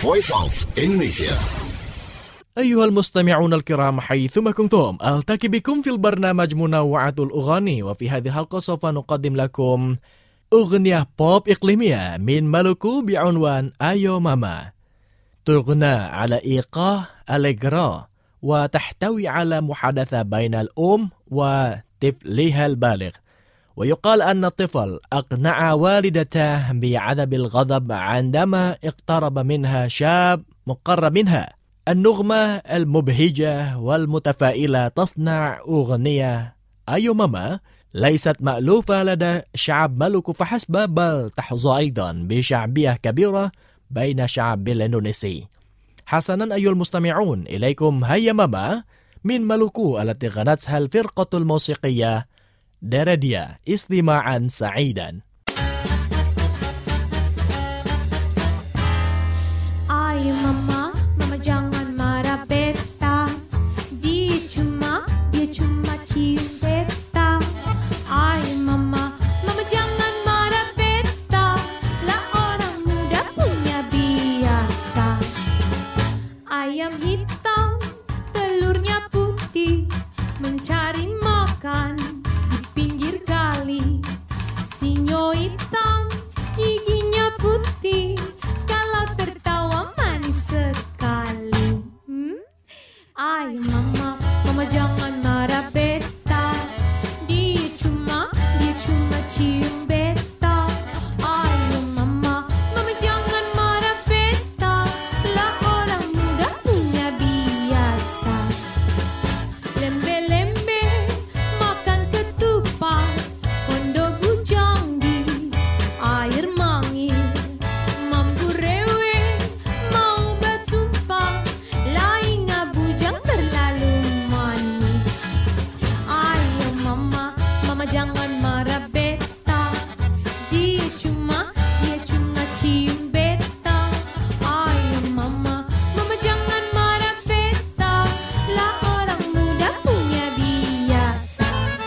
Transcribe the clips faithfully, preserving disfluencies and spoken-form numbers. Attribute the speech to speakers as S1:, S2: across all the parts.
S1: Voice of Indonesia.
S2: أيها المستمعون الكرام حيثما كنتم ألتقي بكم في البرنامج منوعة الأغاني وفي هذه الحلقة سوف نقدم لكم أغنية بوب إقليمية من مالوكو بعنوان أيو ماما. تغنى على إيقاع أليغرا وتحتوي على محادثة بين الأم وطفلها البالغ، ويقال أن الطفل أقنع والدته بعدم الغضب عندما اقترب منها شاب مقرب منها. النغمة المبهجة والمتفائلة تصنع أغنية أيو ماما ليست مألوفة لدى شعب مالوكو فحسب، بل تحظى أيضا بشعبية كبيرة بين الشعب الإندونيسي. حسنا أيها المستمعون، إليكم هيا ماما من مالوكو التي غنتها الفرقة الموسيقية درديا. استماعا سعيدا.
S3: Ayo mama, mama jangan marah beta. Dia cuma, dia cuma cium beta. Ayo mama, mama jangan marah beta. Lah orang muda punya biasa. Ayam hitam, telurnya putih, mencari makan di pinggir kali. Sinyo hitam, giginya putih, kalau tertawa manis sekali. Hmm? Ayo mama, mama jangan marah beta. Dia cuma, dia cuma cium beta. Ayo mama, mama jangan marah beta. Lah orang muda punya biasa. Lembe-lembe makan ketupat, kondo bujang di air mangir. Mampu reweng mau bersumpah, lainnya bujang terlalu manis. Ayo mama, mama jangan marah beta. Dia cuma, dia cuma cium beta. Ayo mama, mama jangan marah beta. Lah orang muda punya biasa.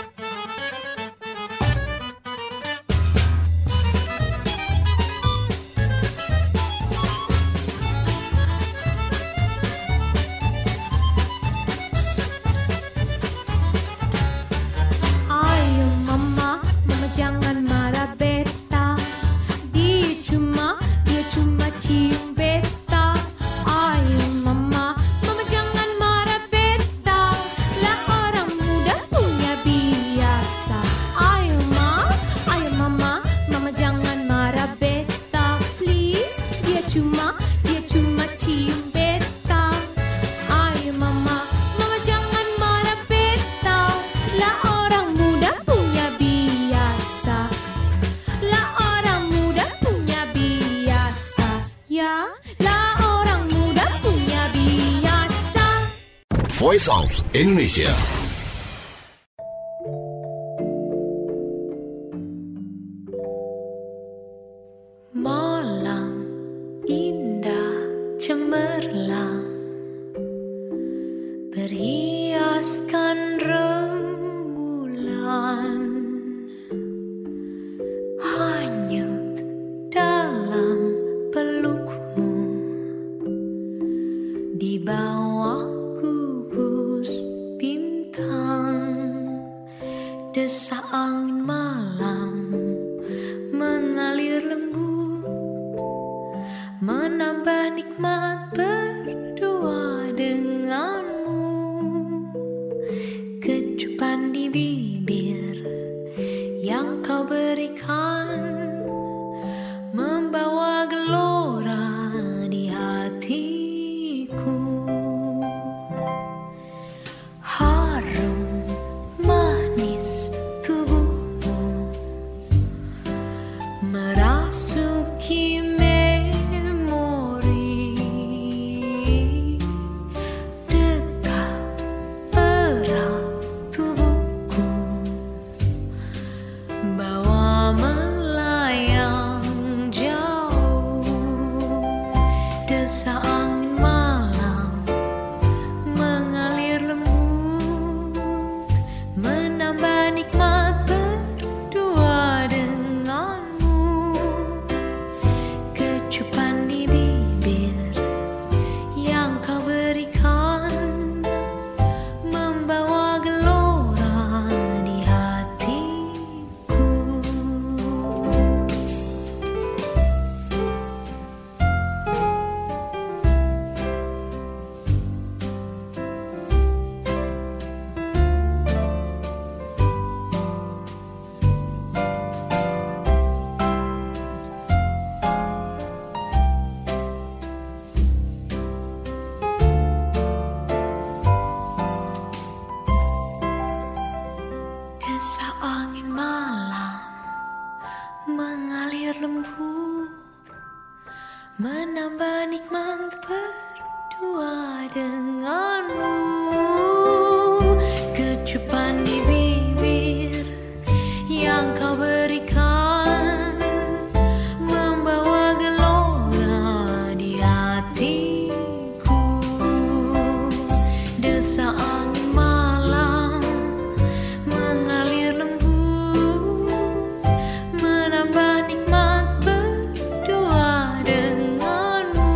S3: Ayo mama, mama jangan marah beta. Dia cuma, dia cuma cium beta. Ayo mama, mama jangan marah beta. Lah orang muda punya biasa. Ayo ma, ayo mama, mama jangan marah beta. Please, dia cuma, dia cuma cium beta. Ayo mama, mama jangan marah beta. Lah orang muda punya biasa. Lah orang muda punya biasa. Ya, lah orang muda punya biasa.
S1: Voice of Indonesia.
S3: Malam indah cemerlang, berhiaskan rembulan, hanyut dalam pelukmu, di bawah gugus bintang. Desak angin malam mengalir lembut, menambah nikmat berdua denganmu. Kecupan di bibir yang kau berikan, membawa gelora di hatiku. Harum manis tubuhmu merasuki memori. Dekat erat tubuhku, bawa melayang jauh. Desak angin malam mengalir lembut, menambah nikmat berdua denganmu. Kecupan di bibir menambah nikmat berdua denganmu. Kecupan di bibir yang kau berikan membawa gelora di hatiku. Desa angin malam mengalir lembut menambah nikmat berdua denganmu.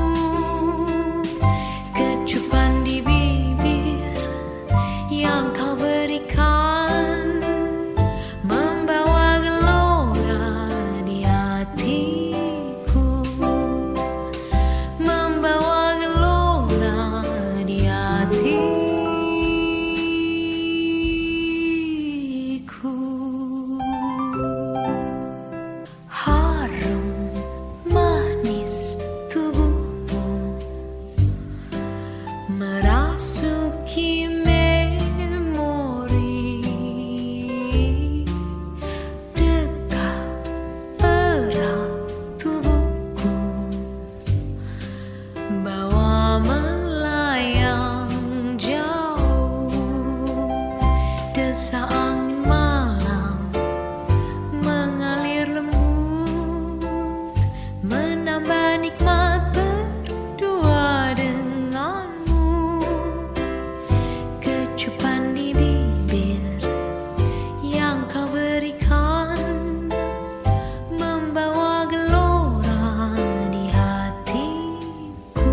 S3: Kecupan di bibir yang kau berikan membawa gelora di hatiku, membawa gelora di hatiku. Harum manis tubuhmu merasuki memori, dekat erat tubuhku bawa melayang jauh. Desa angin malam mengalir lembut menambah nikmat berdua denganmu. Kecupan di bibir yang kau berikan membawa gelora di hatiku.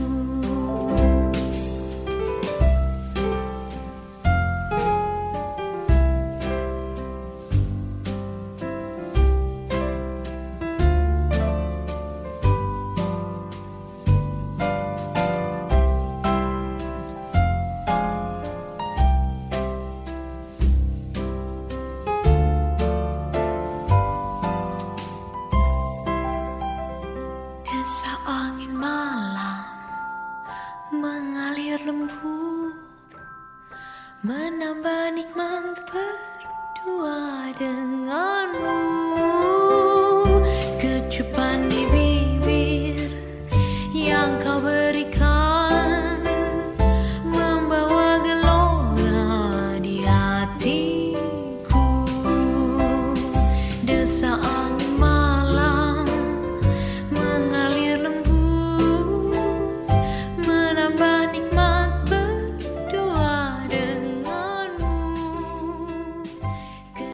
S3: Desa angin malam mengalir lembut menambah nikmat berdua denganmu. Kecupan